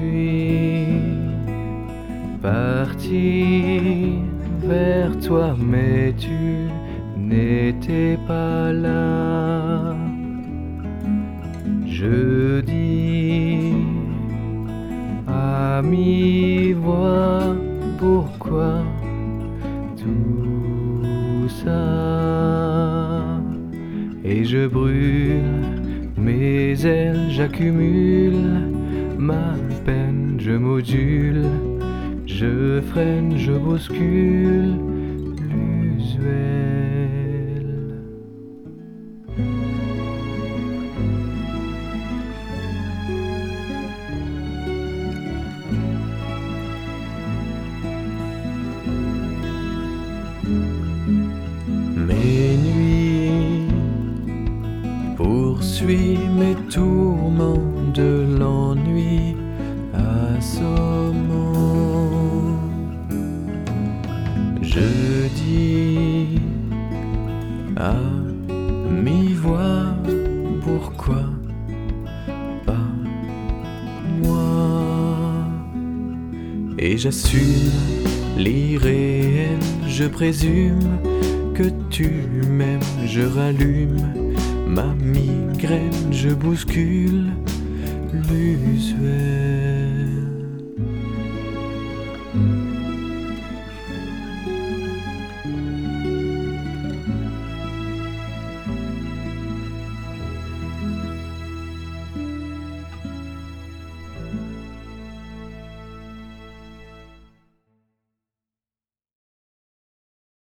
suis parti vers toi, mais tu n'étais pas là. Je dis à mi-voix, pourquoi tout ça? Et je brûle mes ailes, j'accumule ma peine, je module, je freine, je bouscule l'usuel. Mes nuits poursuivent mes tourments de l'ennui assommant. Je dis à mi-voix, pourquoi pas moi? Et j'assume l'irréel, je présume que tu m'aimes, je rallume ma migraine, je bouscule l'usuel.